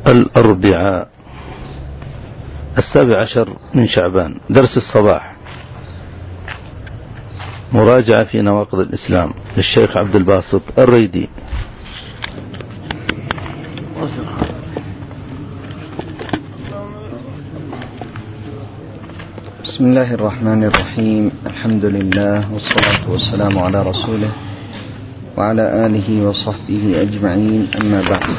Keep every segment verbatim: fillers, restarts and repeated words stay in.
الأربعاء السابع عشر من شعبان. درس الصباح مراجعة في نواقض الإسلام للشيخ عبد الباسط الريدي. بسم الله الرحمن الرحيم. الحمد لله والصلاة والسلام على رسوله وعلى آله وصحبه أجمعين، أما بعد.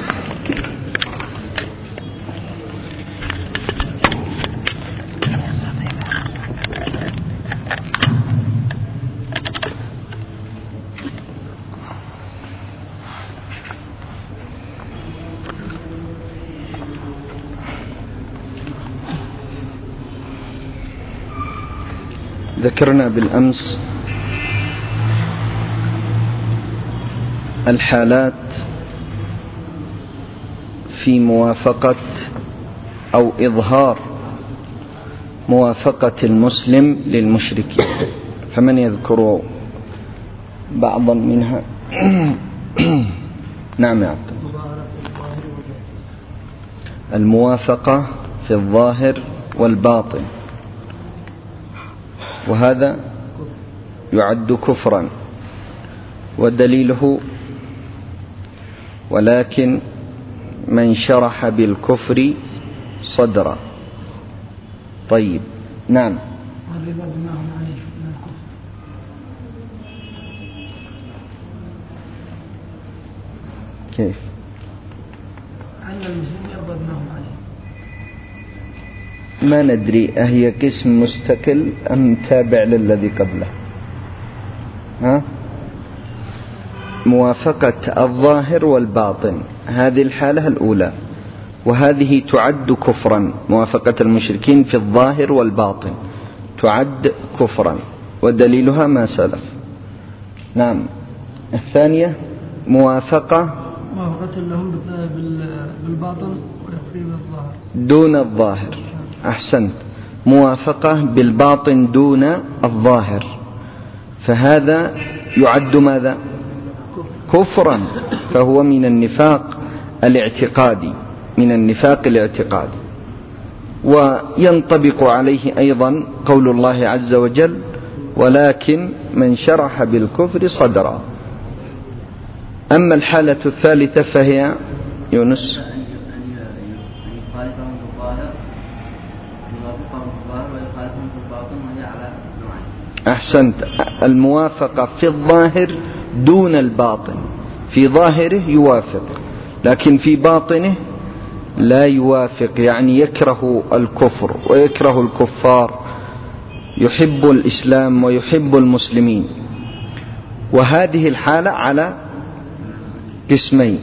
ذكرنا بالأمس الحالات في موافقة أو إظهار موافقة المسلم للمشركين، فمن يذكر بعضا منها؟ نعم يا عبد. الموافقة في الظاهر والباطن، وهذا يعد كفرا، ودليله ولكن من شرح بالكفر صدرا. طيب، نعم. كيف؟ أن المسلمين يرضى بناهم عليه. ما ندري أهي قسم مستقل أم تابع للذي قبله؟ ها؟ موافقة الظاهر والباطن، هذه الحالة الأولى، وهذه تعد كفرا. موافقة المشركين في الظاهر والباطن تعد كفرا، ودليلها ما سلف. نعم. الثانية موافقة موافقة لهم بالباطن ويخفي بالظاهر دون الظاهر. أحسنت. موافقة بالباطن دون الظاهر، فهذا يعد ماذا؟ كفرا، فهو من النفاق الاعتقادي، من النفاق الاعتقادي. وينطبق عليه أيضا قول الله عز وجل: ولكن من شرح بالكفر صدرا. أما الحالة الثالثة فهي يونس. أحسنت. الموافقة في الظاهر دون الباطن، في ظاهره يوافق لكن في باطنه لا يوافق، يعني يكره الكفر ويكره الكفار، يحب الإسلام ويحب المسلمين. وهذه الحالة على قسمين: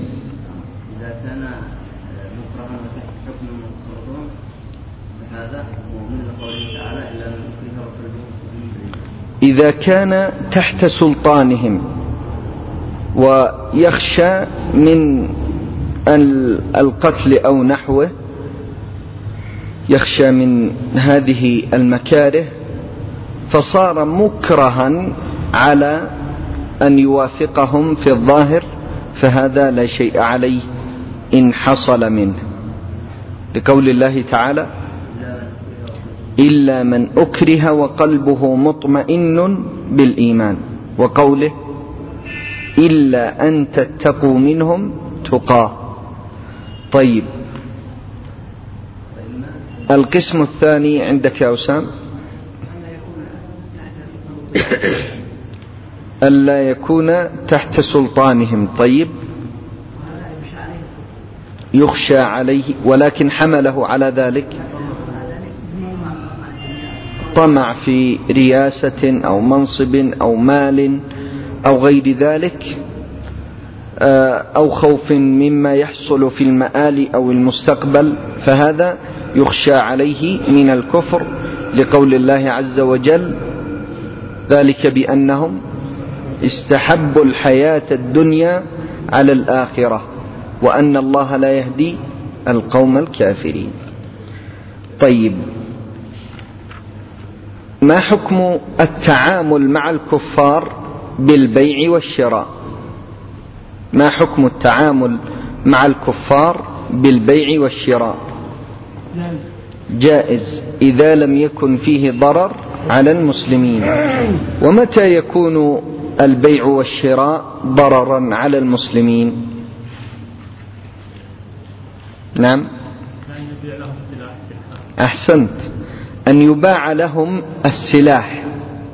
إذا كان تحت سلطانهم ويخشى من القتل أو نحوه، يخشى من هذه المكاره، فصار مكرها على أن يوافقهم في الظاهر، فهذا لا شيء عليه إن حصل منه، لقول الله تعالى: إلا من أكره وقلبه مطمئن بالإيمان، وقوله: إلا أن تتقوا منهم تقاه. طيب، القسم الثاني عندك يا أسام: ألا يكون تحت سلطانهم. طيب، يخشى عليه ولكن حمله على ذلك طمع في رياسة أو منصب أو مال أو غير ذلك، أو خوف مما يحصل في المآل أو المستقبل، فهذا يخشى عليه من الكفر، لقول الله عز وجل: ذلك بأنهم استحبوا الحياة الدنيا على الآخرة وأن الله لا يهدي القوم الكافرين. طيب، ما حكم التعامل مع الكفار بالبيع والشراء؟ ما حكم التعامل مع الكفار بالبيع والشراء جائز إذا لم يكن فيه ضرر على المسلمين. ومتى يكون البيع والشراء ضررا على المسلمين؟ نعم أحسنت، أن يباع لهم السلاح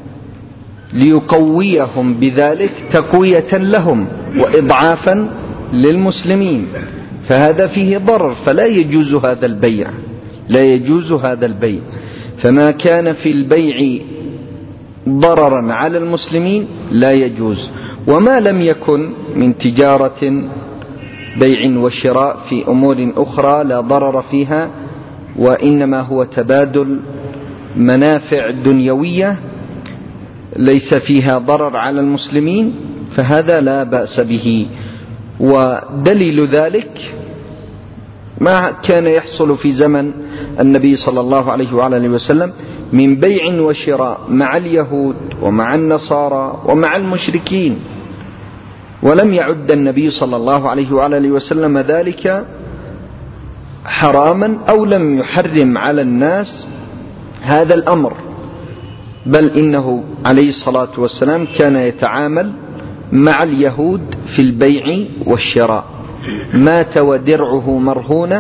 ليقويهم بذلك تقوية لهم وإضعافا للمسلمين، فهذا فيه ضرر، فلا يجوز هذا البيع، لا يجوز هذا البيع. فما كان في البيع ضررا على المسلمين لا يجوز. وما لم يكن من تجارة بيع وشراء في أمور أخرى لا ضرر فيها، وإنما هو تبادل منافع دنيوية ليس فيها ضرر على المسلمين، فهذا لا بأس به. ودليل ذلك ما كان يحصل في زمن النبي صلى الله عليه وعلى وسلم من بيع وشراء مع اليهود ومع النصارى ومع المشركين، ولم يعد النبي صلى الله عليه وعلى وسلم ذلك حراما أو لم يحرم على الناس هذا الأمر، بل إنه عليه الصلاة والسلام كان يتعامل مع اليهود في البيع والشراء. مات ودرعه مرهونة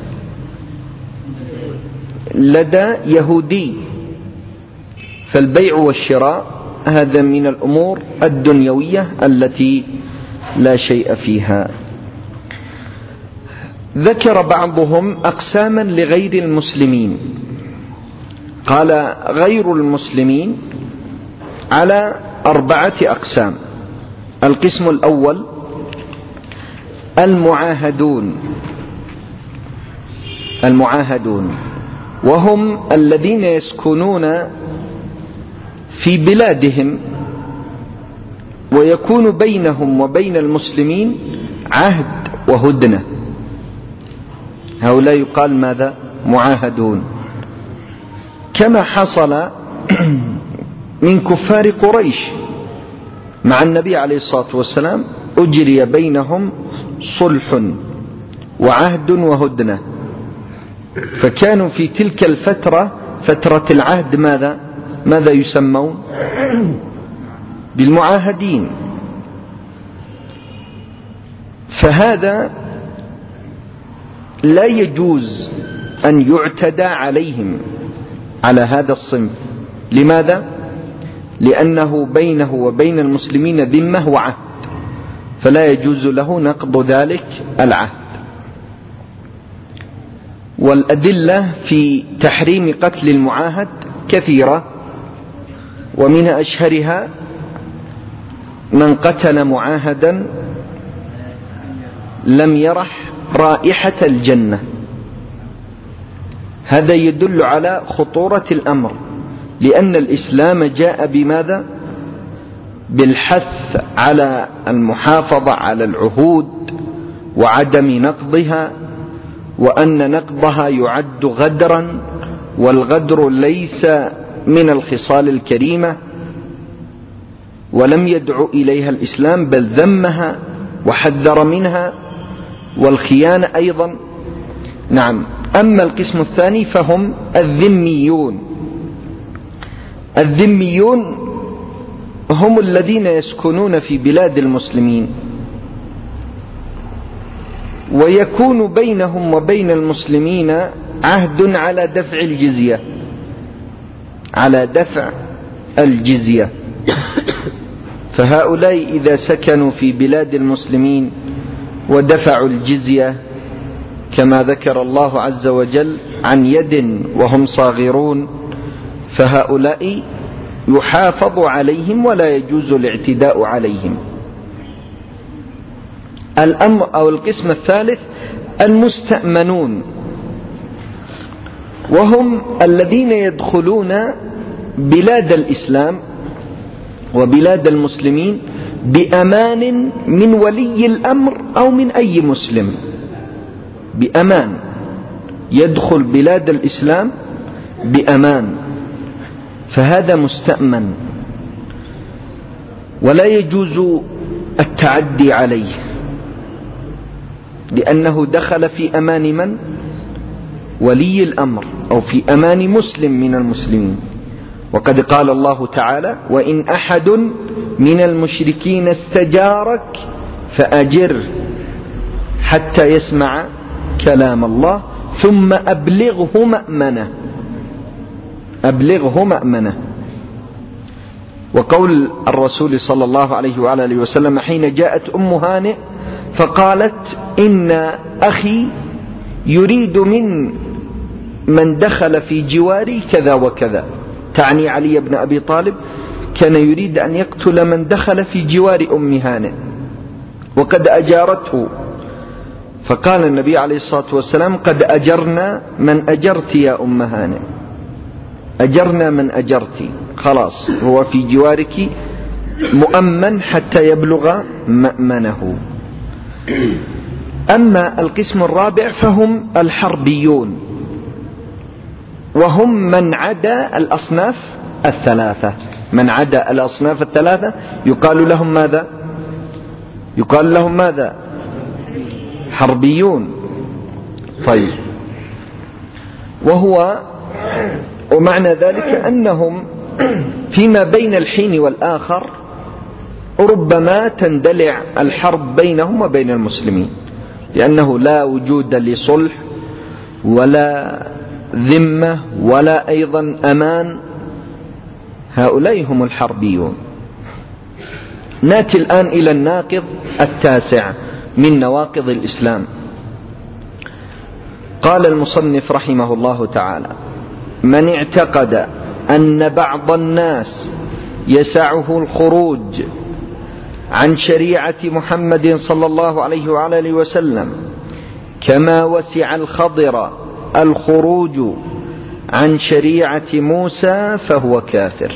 لدى يهودي، فالبيع والشراء هذا من الأمور الدنيوية التي لا شيء فيها. ذكر بعضهم أقساما لغير المسلمين، قال غير المسلمين على أربعة أقسام. القسم الأول المعاهدون، المعاهدون وهم الذين يسكنون في بلادهم ويكون بينهم وبين المسلمين عهد وهدنة، هؤلاء يقال ماذا؟ معاهدون، كما حصل من كفار قريش مع النبي عليه الصلاة والسلام، أجري بينهم صلح وعهد وهدنة، فكانوا في تلك الفترة فترة العهد ماذا ماذا يسمون؟ بالمعاهدين. فهذا لا يجوز أن يعتدى عليهم على هذا الصنف. لماذا؟ لأنه بينه وبين المسلمين ذمة وعهد، فلا يجوز له نقض ذلك العهد. والأدلة في تحريم قتل المعاهد كثيرة، ومن أشهرها من قتل معاهدا لم يرح رائحة الجنة. هذا يدل على خطورة الأمر، لأن الإسلام جاء بماذا؟ بالحث على المحافظة على العهود وعدم نقضها، وأن نقضها يعد غدرا، والغدر ليس من الخصال الكريمة، ولم يدعو إليها الإسلام بل ذمها وحذر منها، والخيانة أيضا. نعم. أما القسم الثاني فهم الذميون. الذميون هم الذين يسكنون في بلاد المسلمين ويكون بينهم وبين المسلمين عهد على دفع الجزية، على دفع الجزية. فهؤلاء إذا سكنوا في بلاد المسلمين ودفعوا الجزية كما ذكر الله عز وجل عن يد وهم صاغرون، فهؤلاء يحافظ عليهم ولا يجوز الاعتداء عليهم. الأمر أو القسم الثالث المستأمنون، وهم الذين يدخلون بلاد الإسلام وبلاد المسلمين بأمان من ولي الأمر أو من أي مسلم، بأمان، يدخل بلاد الإسلام بأمان، فهذا مستأمن ولا يجوز التعدي عليه. لأنه دخل في أمان من؟ ولي الأمر، أو في أمان مسلم من المسلمين. وقد قال الله تعالى: وإن أحد من المشركين استجارك فأجره حتى يسمع كلام الله ثم أبلغه مأمنه أبلغه مأمنه. وقول الرسول صلى الله عليه وآله وسلم حين جاءت أم هانئ فقالت: إن أخي يريد من من دخل في جواري كذا وكذا، تعني علي بن أبي طالب كان يريد أن يقتل من دخل في جوار أم هانئ وقد أجارته. فقال النبي عليه الصلاة والسلام: قد أجرنا من أجرت يا أم هانئ، أجرنا من أجرت، خلاص هو في جوارك مؤمن حتى يبلغ مأمنه. أما القسم الرابع فهم الحربيون، وهم من عدا الأصناف الثلاثة. من عدا الأصناف الثلاثة يقال لهم ماذا؟ يقال لهم ماذا؟ حربيون. طيب، وهو ومعنى ذلك أنهم فيما بين الحين والآخر ربما تندلع الحرب بينهم وبين المسلمين، لأنه لا وجود لصلح ولا ذمة ولا أيضا أمان. هؤلاء هم الحربيون. نأتي الآن إلى الناقض التاسع من نواقض الإسلام. قال المصنف رحمه الله تعالى: من اعتقد أن بعض الناس يسعه الخروج عن شريعة محمد صلى الله عليه وآله وسلم كما وسع الخضر الخروج عن شريعة موسى فهو كافر.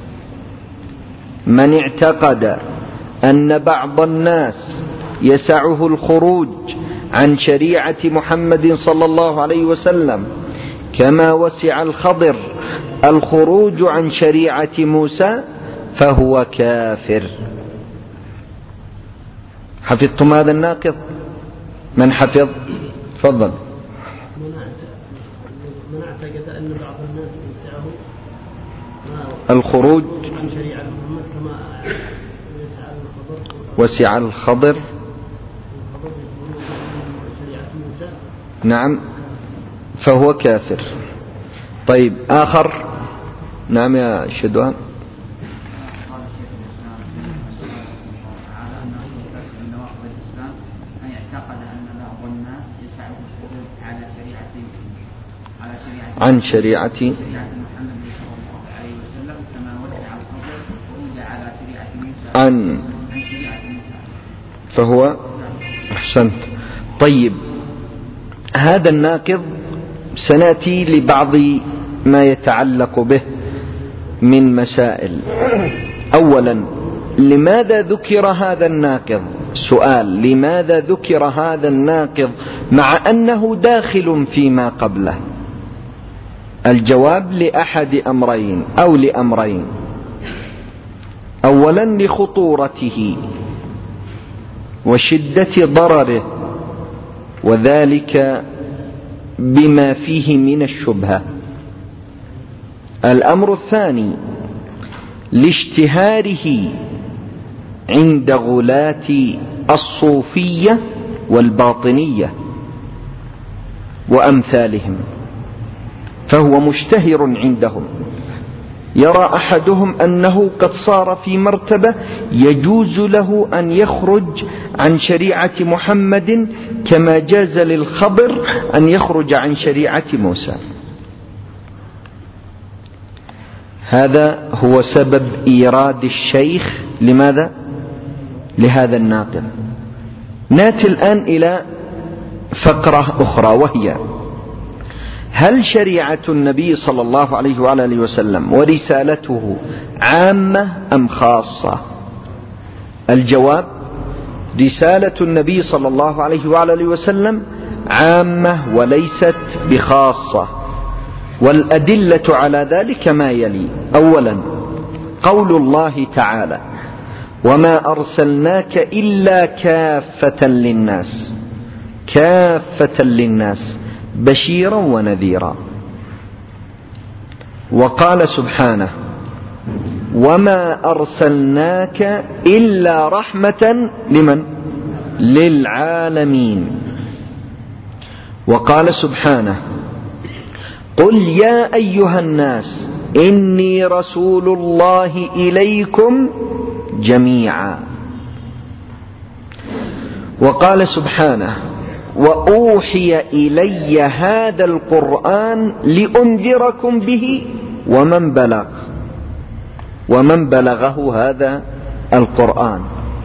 من اعتقد أن بعض الناس يسعه الخروج عن شريعة محمد صلى الله عليه وسلم كما وسع الخضر الخروج عن شريعة موسى فهو كافر. حفظتم هذا الناقض؟ من حفظ؟ تفضل. من اعتقد أن بعض الناس يسعه الخروج عن شريعة محمد كما يسع الخضر وسع الخضر شريعة موسى، نعم، فهو كافر. طيب، آخر. نعم يا شدوان. عن شريعة عن فهو أحسنت. طيب، هذا الناقض سنأتي لبعض ما يتعلق به من مسائل. أولا، لماذا ذكر هذا الناقض؟ سؤال: لماذا ذكر هذا الناقض مع أنه داخل فيما قبله؟ الجواب: لأحد أمرين أو لأمرين. أولا، لخطورته وشدة ضرره، وذلك بما فيه من الشبهة. الأمر الثاني، لاشتهاره عند غلاة الصوفية والباطنية وأمثالهم، فهو مشتهر عندهم. يرى أحدهم أنه قد صار في مرتبة يجوز له أن يخرج عن شريعة محمد كما جاز للخضر أن يخرج عن شريعة موسى. هذا هو سبب إيراد الشيخ لماذا؟ لهذا الناقض. نأتي الآن إلى فقرة أخرى، وهي: هل شريعة النبي صلى الله عليه وآله وسلم ورسالته عامة أم خاصة؟ الجواب: رسالة النبي صلى الله عليه وآله وسلم عامة وليست بخاصة، والأدلة على ذلك ما يلي. أولا، قول الله تعالى: وما أرسلناك إلا كافة للناس. كافة للناس بشيرا ونذيرا. وقال سبحانه: وما أرسلناك إلا رحمة لمن؟ للعالمين. وقال سبحانه: قل يا أيها الناس إني رسول الله إليكم جميعا. وقال سبحانه: وأوحي إلي هذا القرآن لأنذركم به ومن بلغ ومن بلغه هذا القرآن.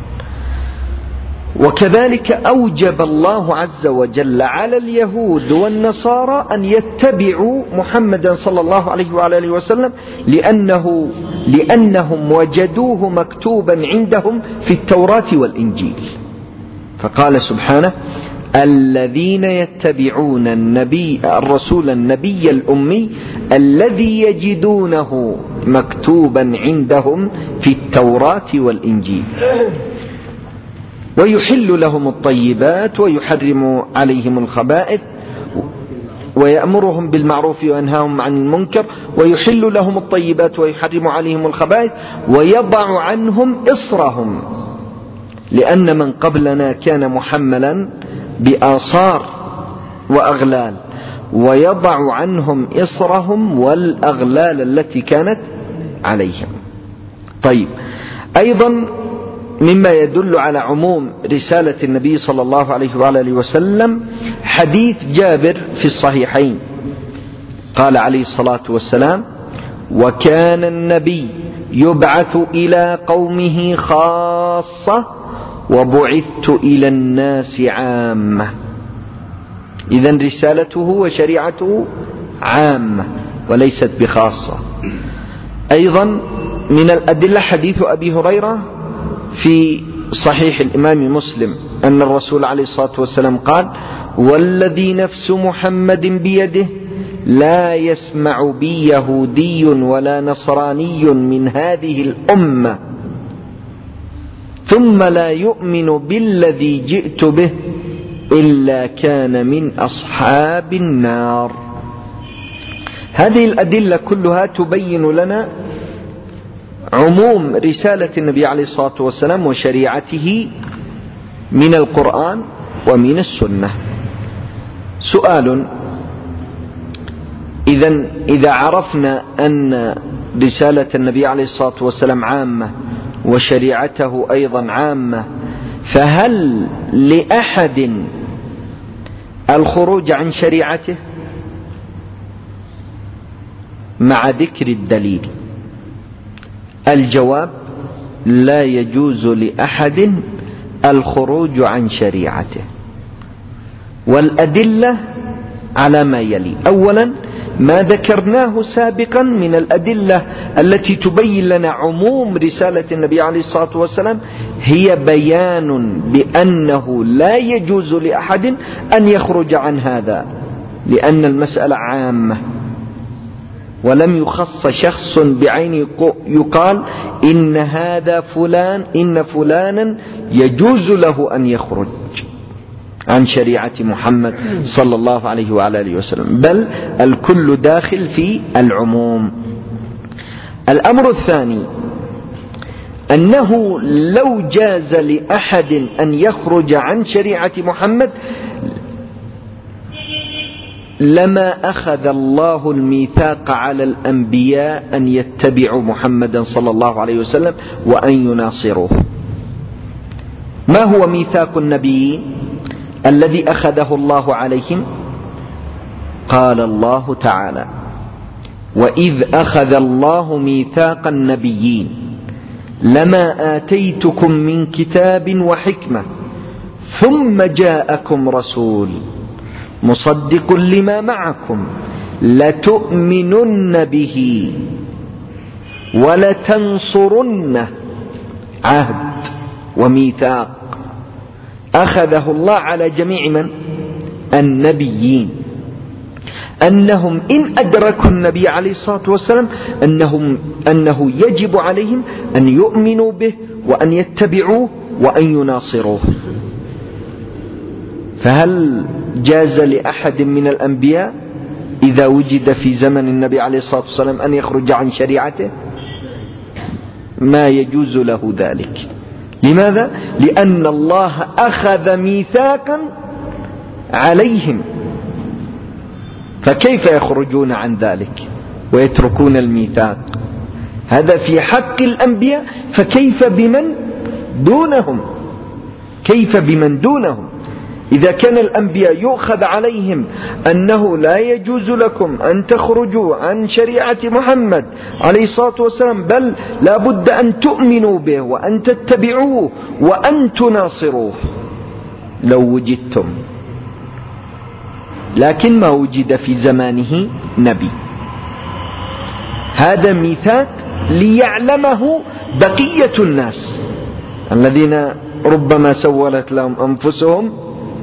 وكذلك أوجب الله عز وجل على اليهود والنصارى أن يتبعوا محمدا صلى الله عليه وآله وسلم لأنه لأنهم وجدوه مكتوبا عندهم في التوراة والإنجيل. فقال سبحانه: الذين يتبعون النبي الرسول النبي الأمي الذي يجدونه مكتوبا عندهم في التوراة والإنجيل ويحل لهم الطيبات ويحرم عليهم الخبائث ويأمرهم بالمعروف وينهاهم عن المنكر ويحل لهم الطيبات ويحرم عليهم الخبائث ويضع عنهم إصرهم، لأن من قبلنا كان محملا بآصار وأغلال، ويضع عنهم إصرهم والأغلال التي كانت عليهم. طيب، أيضا مما يدل على عموم رسالة النبي صلى الله عليه وآله وسلم حديث جابر في الصحيحين، قال عليه الصلاة والسلام: وكان النبي يبعث إلى قومه خاصة وبعثت إلى الناس عامة. إذن رسالته وشريعته عامة وليست بخاصة. أيضا من الأدلة حديث أبي هريرة في صحيح الإمام مسلم أن الرسول عليه الصلاة والسلام قال: والذي نفس محمد بيده لا يسمع بي يهودي ولا نصراني من هذه الأمة ثم لا يؤمن بالذي جئت به إلا كان من أصحاب النار. هذه الأدلة كلها تبين لنا عموم رسالة النبي عليه الصلاة والسلام وشريعته من القرآن ومن السنة. سؤال: إذن إذا عرفنا أن رسالة النبي عليه الصلاة والسلام عامة وشريعته أيضا عامة، فهل لأحد الخروج عن شريعته مع ذكر الدليل؟ الجواب: لا يجوز لأحد الخروج عن شريعته. والأدلة على ما يلي: أولا ما ذكرناه سابقا من الأدلة التي تبين لنا عموم رسالة النبي عليه الصلاة والسلام هي بيان بأنه لا يجوز لأحد أن يخرج عن هذا، لأن المسألة عامة ولم يخص شخص بعينه يقال إن هذا فلان إن فلانا يجوز له أن يخرج عن شريعة محمد صلى الله عليه وعلى آله وسلم، بل الكل داخل في العموم. الأمر الثاني أنه لو جاز لأحد أن يخرج عن شريعة محمد لما أخذ الله الميثاق على الأنبياء أن يتبعوا محمدا صلى الله عليه وسلم وأن يناصروه. ما هو ميثاق النبيين الذي أخذه الله عليهم؟ قال الله تعالى: وإذ أخذ الله ميثاق النبيين لما آتيتكم من كتاب وحكمة ثم جاءكم رسول مصدق لما معكم لتؤمنن به ولتنصرنه. عهد وميثاق أخذه الله على جميع من؟ النبيين، أنهم إن أدركوا النبي عليه الصلاة والسلام أنهم أنه يجب عليهم أن يؤمنوا به وأن يتبعوه وأن يناصروه. فهل جاز لأحد من الأنبياء إذا وجد في زمن النبي عليه الصلاة والسلام أن يخرج عن شريعته؟ ما يجوز له ذلك. لماذا؟ لأن الله أخذ ميثاقا عليهم، فكيف يخرجون عن ذلك ويتركون الميثاق؟ هذا في حق الأنبياء، فكيف بمن دونهم؟ كيف بمن دونهم؟ إذا كان الأنبياء يؤخذ عليهم أنه لا يجوز لكم أن تخرجوا عن شريعة محمد عليه الصلاة والسلام، بل لا بد أن تؤمنوا به وأن تتبعوه وأن تناصروه لو وجدتم، لكن ما وجد في زمانه نبي. هذا ميثاق ليعلمه بقية الناس الذين ربما سولت لهم أنفسهم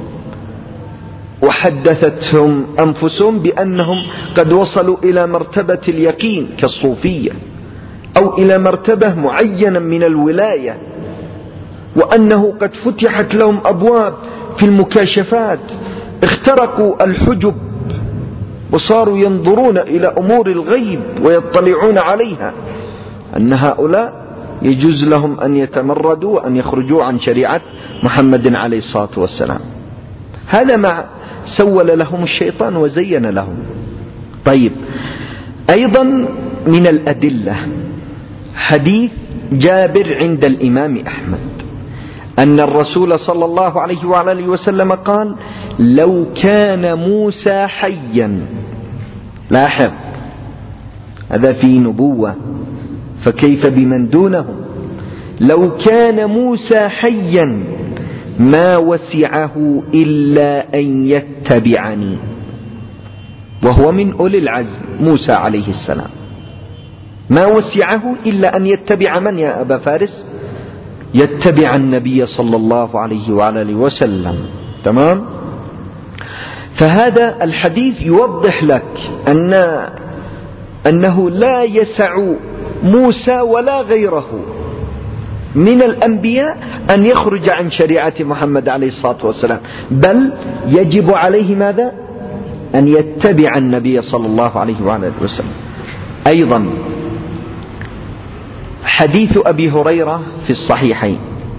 وحدثتهم أنفسهم بأنهم قد وصلوا إلى مرتبة اليقين كالصوفية، أو إلى مرتبة معينة من الولاية، وأنه قد فتحت لهم أبواب في المكاشفات، اخترقوا الحجب وصاروا ينظرون إلى أمور الغيب ويطلعون عليها، أن هؤلاء يجوز لهم أن يتمردوا وأن يخرجوا عن شريعة محمد عليه الصلاة والسلام. هذا ما سول لهم الشيطان وزين لهم. طيب، أيضا من الأدلة حديث جابر عند الإمام أحمد أن الرسول صلى الله عليه وعلى آله وسلم قال: لو كان موسى حيا، لاحظ هذا في نبوة، فكيف بمن دونه؟ لو كان موسى حيا ما وسعه إلا أن يتبعني، وهو من أولي العزم موسى عليه السلام، ما وسعه إلا أن يتبع من يا أبا فارس؟ يتبع النبي صلى الله عليه وعلى آله وسلم. تمام؟ فهذا الحديث يوضح لك أن أنه لا يسع موسى ولا غيره من الأنبياء أن يخرج عن شريعة محمد عليه الصلاة والسلام، بل يجب عليه ماذا؟ أن يتبع النبي صلى الله عليه وعلى آله وسلم. أيضا حديث أبي هريرة في الصحيحين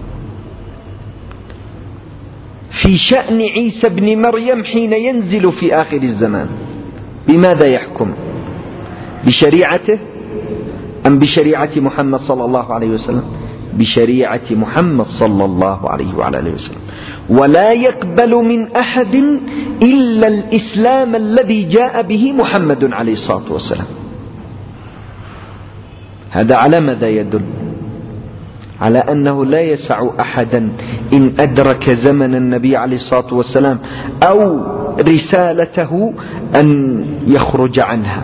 في شأن عيسى بن مريم حين ينزل في آخر الزمان، بماذا يحكم؟ بشريعته أم بشريعة محمد صلى الله عليه وسلم؟ بشريعة محمد صلى الله عليه وعلى آله وسلم. ولا يقبل من أحد إلا الإسلام الذي جاء به محمد عليه الصلاة والسلام. هذا على ماذا يدل؟ على أنه لا يسع أحدا إن أدرك زمن النبي عليه الصلاة والسلام أو رسالته أن يخرج عنها،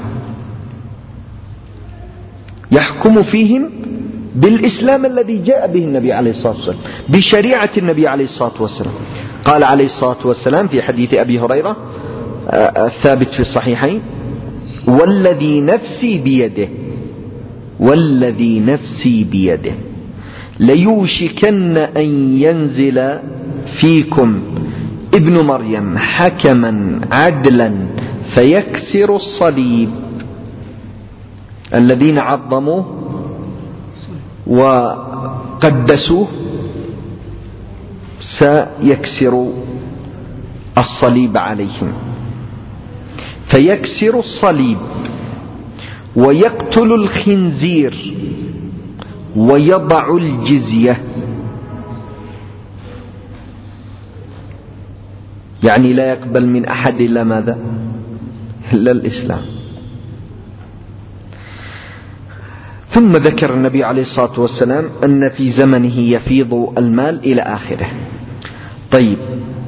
يحكم فيهم بالإسلام الذي جاء به النبي عليه الصلاة والسلام، بشريعة النبي عليه الصلاة والسلام. قال عليه الصلاة والسلام في حديث أبي هريرة الثابت في الصحيحين: والذي نفسي بيده والذي نفسي بيده ليوشكن أن ينزل فيكم ابن مريم حكما عدلا فيكسر الصليب. الذين عظموه وقدسوه سيكسر الصليب عليهم، فيكسر الصليب ويقتل الخنزير ويضع الجزية، يعني لا يقبل من أحد إلا ماذا؟ إلا الإسلام. ثم ذكر النبي عليه الصلاة والسلام أن في زمنه يفيض المال إلى آخره. طيب،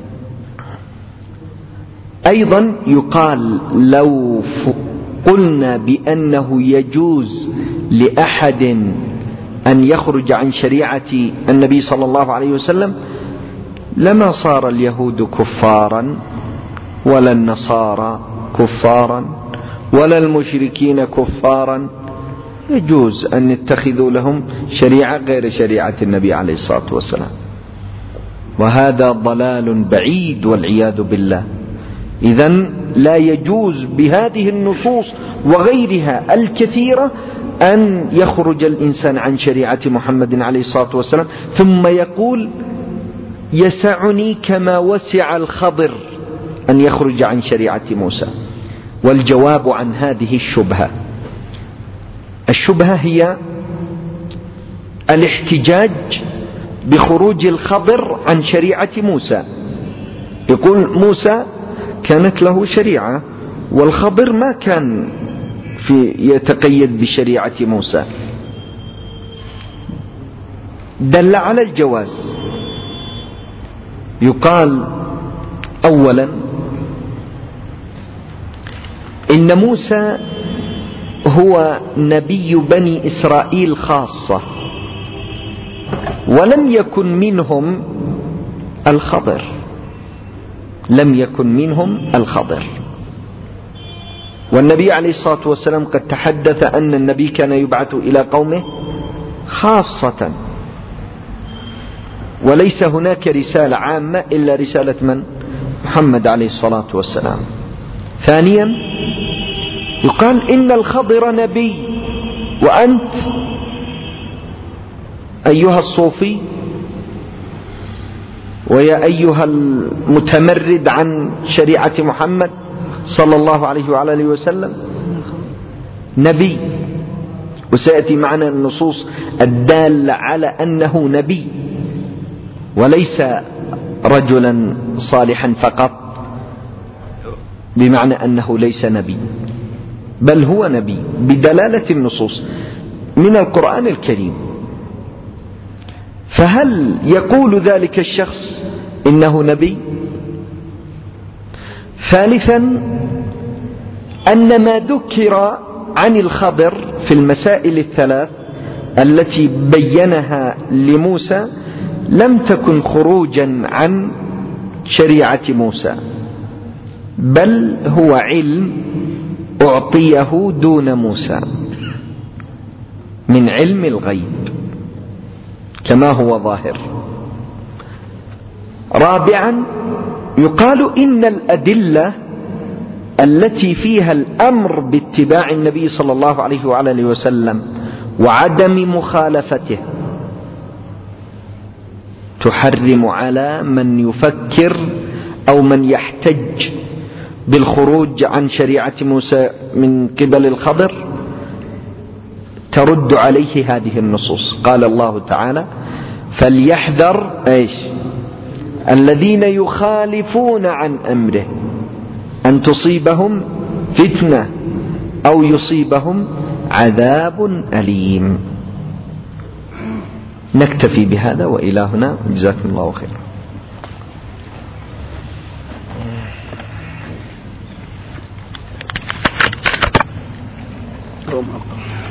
أيضا يقال لو قلنا بأنه يجوز لأحد أن يخرج عن شريعة النبي صلى الله عليه وسلم لما صار اليهود كفارا ولا النصارى كفارا ولا المشركين كفارا، يجوز أن يتخذوا لهم شريعة غير شريعة النبي عليه الصلاة والسلام. وهذا ضلال بعيد والعياذ بالله. إذن لا يجوز بهذه النصوص وغيرها الكثيرة أن يخرج الإنسان عن شريعة محمد عليه الصلاة والسلام ثم يقول يسعني كما وسع الخضر أن يخرج عن شريعة موسى. والجواب عن هذه الشبهة، الشبهة هي الاحتجاج بخروج الخضر عن شريعة موسى. يقول موسى كانت له شريعة والخضر ما كان في يتقيد بشريعة موسى. دل على الجواز. يقال أولا إن موسى هو نبي بني إسرائيل خاصة، ولم يكن منهم الخضر، لم يكن منهم الخضر. والنبي عليه الصلاة والسلام قد تحدث أن النبي كان يبعث إلى قومه خاصة، وليس هناك رسالة عامة إلا رسالة من؟ محمد عليه الصلاة والسلام. ثانيا يقال إن الخضر نبي، وأنت أيها الصوفي ويا أيها المتمرد عن شريعة محمد صلى الله عليه وعلى آله وسلم نبي. وسيأتي معنا النصوص الدالة على أنه نبي وليس رجلا صالحا فقط، بمعنى أنه ليس نبي، بل هو نبي بدلالة النصوص من القرآن الكريم. فهل يقول ذلك الشخص إنه نبي؟ ثالثا أن ما ذكر عن الخضر في المسائل الثلاث التي بينها لموسى لم تكن خروجا عن شريعة موسى، بل هو علم أعطيه دون موسى من علم الغيب كما هو ظاهر. رابعا يقال إن الأدلة التي فيها الأمر باتباع النبي صلى الله عليه وعلى آله وسلم وعدم مخالفته تحرم على من يفكر أو من يحتج بالخروج عن شريعة موسى من قبل الخضر، ترد عليه هذه النصوص. قال الله تعالى فليحذر ايش الذين يخالفون عن أمره أن تصيبهم فتنة أو يصيبهم عذاب أليم. نكتفي بهذا وإلى هنا، جزاكم الله خيرا.